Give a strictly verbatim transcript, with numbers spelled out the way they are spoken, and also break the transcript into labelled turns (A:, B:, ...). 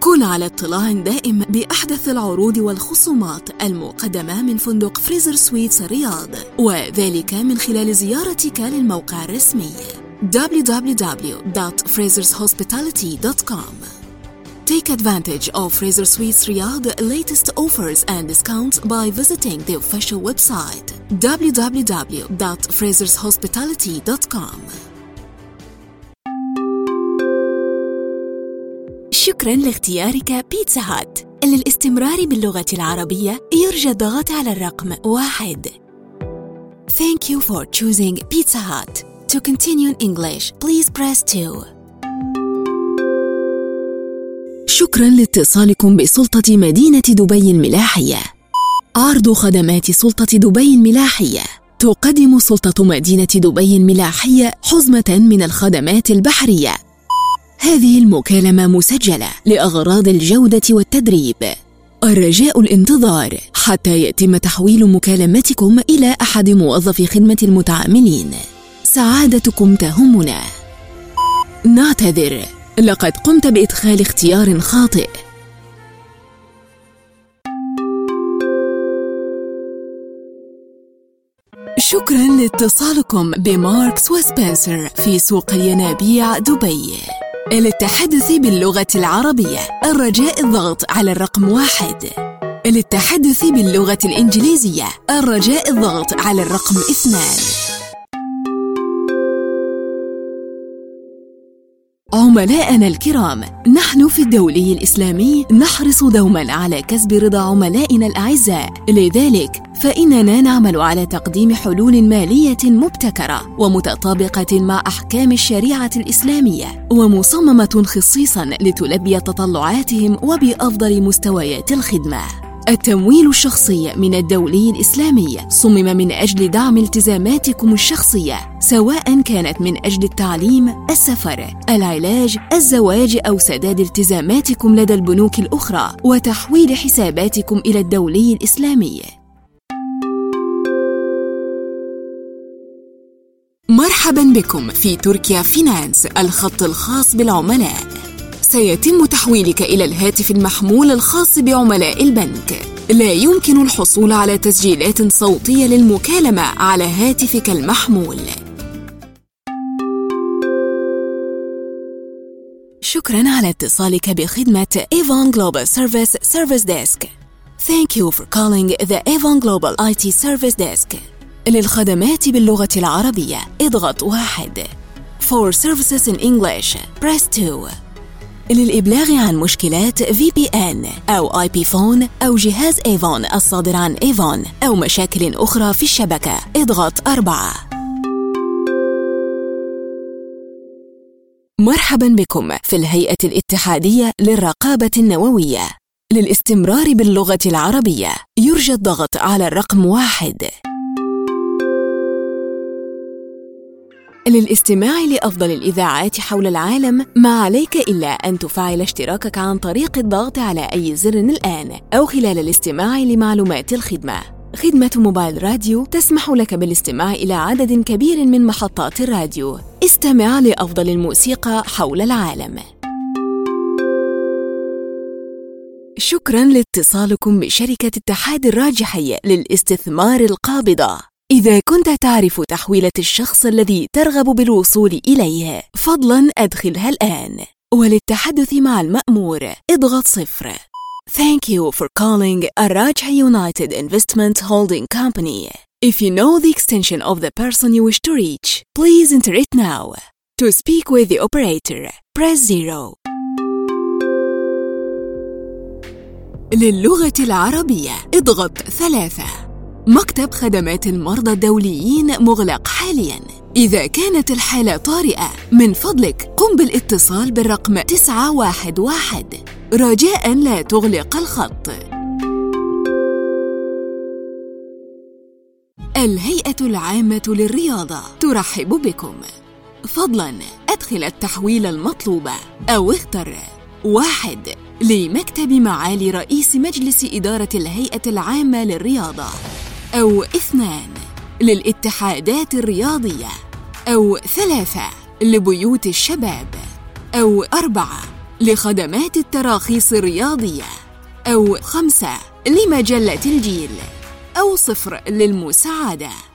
A: كن على اطلاع دائم بأحدث العروض والخصومات المقدمة من فندق فريزر سويتس الرياض، وذلك من خلال زيارتك للموقع الرسمي دبليو دبليو دبليو دوت فريزرز هوسبيتاليتي دوت كوم. Take advantage of Fraser Suites Riyadh latest offers and discounts by visiting the official website دبليو دبليو دبليو دوت فريزرز هوسبيتاليتي دوت كوم. شكراً لاختيارك بيتزا هات. للاستمرار باللغة العربية يرجى الضغط على الرقم واحد. Thank you for choosing Pizza Hut. To continue in English, please press two. شكراً لاتصالكم بسلطة مدينة دبي الملاحية. عرض خدمات سلطة دبي الملاحية. تقدم سلطة مدينة دبي الملاحية حزمة من الخدمات البحرية. هذه المكالمة مسجلة لأغراض الجودة والتدريب. الرجاء الانتظار حتى يتم تحويل مكالمتكم إلى أحد موظفي خدمة المتعاملين. سعادتكم تهمنا. نعتذر، لقد قمت بإدخال اختيار خاطئ. شكراً لاتصالكم بماركس وسبنسر في سوق الينابيع دبي. للتحدث باللغة العربية الرجاء الضغط على الرقم واحد. للتحدث باللغة الإنجليزية الرجاء الضغط على الرقم اثنان. عملائنا الكرام، نحن في الدولي الإسلامي نحرص دوماً على كسب رضا عملائنا الأعزاء، لذلك فإننا نعمل على تقديم حلول مالية مبتكرة ومتطابقة مع أحكام الشريعة الإسلامية ومصممة خصيصاً لتلبي تطلعاتهم وبأفضل مستويات الخدمة. التمويل الشخصي من الدولي الإسلامي صمم من أجل دعم التزاماتكم الشخصية، سواء كانت من أجل التعليم، السفر، العلاج، الزواج أو سداد التزاماتكم لدى البنوك الأخرى وتحويل حساباتكم إلى الدولي الإسلامي. مرحباً بكم في تركيا فينانس، الخط الخاص بالعملاء. سيتم تحويلك إلى الهاتف المحمول الخاص بعملاء البنك. لا يمكن الحصول على تسجيلات صوتية للمكالمة على هاتفك المحمول. شكراً على اتصالك بخدمة Avon Global Service Service Desk. Thank you for calling the Avon Global آي تي Service Desk. للخدمات باللغة العربية اضغط واحد. For services in English, press two. للإبلاغ عن مشكلات في بي إن أو آي بي فون أو جهاز إيفون الصادر عن إيفون أو مشاكل أخرى في الشبكة اضغط أربعة. مرحباً بكم في الهيئة الاتحادية للرقابة النووية. للاستمرار باللغة العربية يرجى الضغط على الرقم واحد. للاستماع لأفضل الإذاعات حول العالم ما عليك إلا أن تفعل اشتراكك عن طريق الضغط على أي زر الآن أو خلال الاستماع لمعلومات الخدمة. خدمة موبايل راديو تسمح لك بالاستماع إلى عدد كبير من محطات الراديو. استمع لأفضل الموسيقى حول العالم. شكراً لاتصالكم بشركة اتحاد الراجحي للاستثمار القابضة. إذا كنت تعرف تحويلة الشخص الذي ترغب بالوصول إليه، فضلاً أدخلها الآن. وللتحدث مع المأمور اضغط صفر. Thank you for calling Al-Rajhi United Investment Holding Company. If you know the extension of the person you wish to reach, please enter it now. To speak with the operator, press zero. للغة العربية اضغط ثلاثة. مكتب خدمات المرضى الدوليين مغلق حالياً. إذا كانت الحالة طارئة، من فضلك قم بالاتصال بالرقم تسعة واحد واحد. رجاءً لا تغلق الخط. الهيئة العامة للرياضة ترحب بكم. فضلاً أدخل التحويل المطلوبة أو اختر واحد لمكتب معالي رئيس مجلس إدارة الهيئة العامة للرياضة، أو اثنان للاتحادات الرياضية، أو ثلاثة لبيوت الشباب، أو أربعة لخدمات التراخيص الرياضية، أو خمسة لمجلة الجيل، أو صفر للمساعدة.